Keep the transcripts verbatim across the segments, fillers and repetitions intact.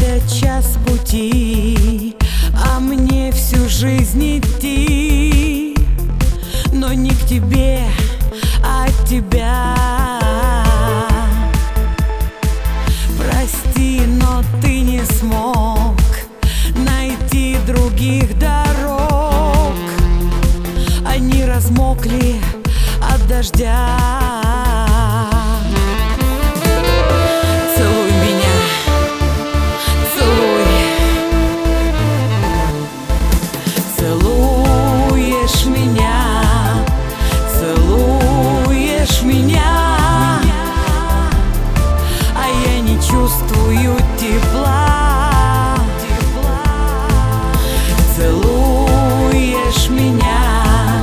Каждая час пути, а мне всю жизнь идти, но не к тебе, а от тебя. Прости, но ты не смог найти других дорог. Они размокли от дождя. Целуй меня, целуй. Целуешь меня, целуешь меня, а я не чувствую тепла. Целуешь меня,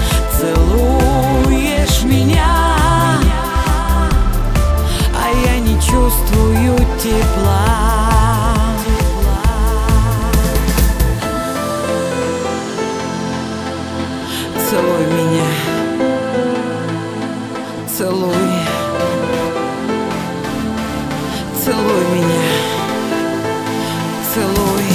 целуешь меня, а я не чувствую тепла. Целуй меня, целуй, целуй меня, целуй.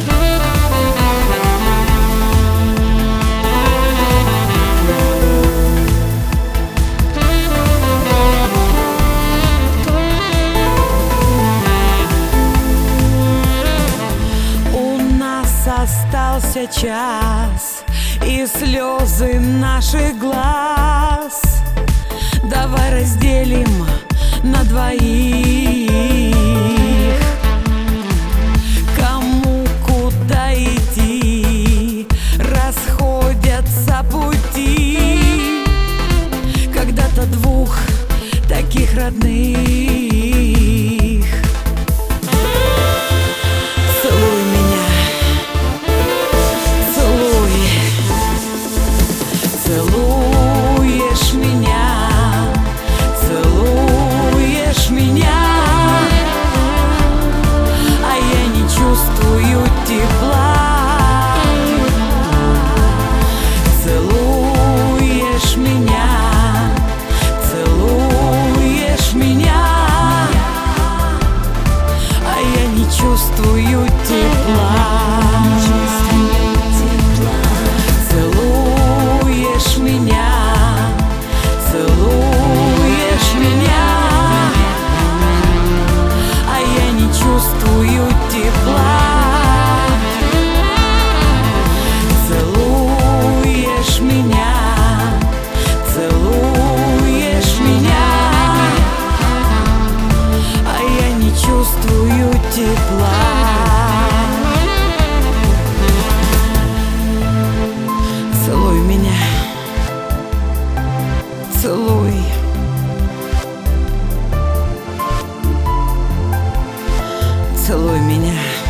Остался час и слезы наших глаз. Давай разделим на двоих. Кому куда идти, расходятся пути. Когда-то двух таких родных. Целуешь меня, целуешь меня, а я не чувствую тепла. Целуешь меня, целуешь меня, а я не чувствую тепла. Целуешь меня, целуешь меня, а я не чувствую тепла. Целуешь меня, целуешь меня, а я не чувствую тепла. Целуй меня, целуй, целуй меня.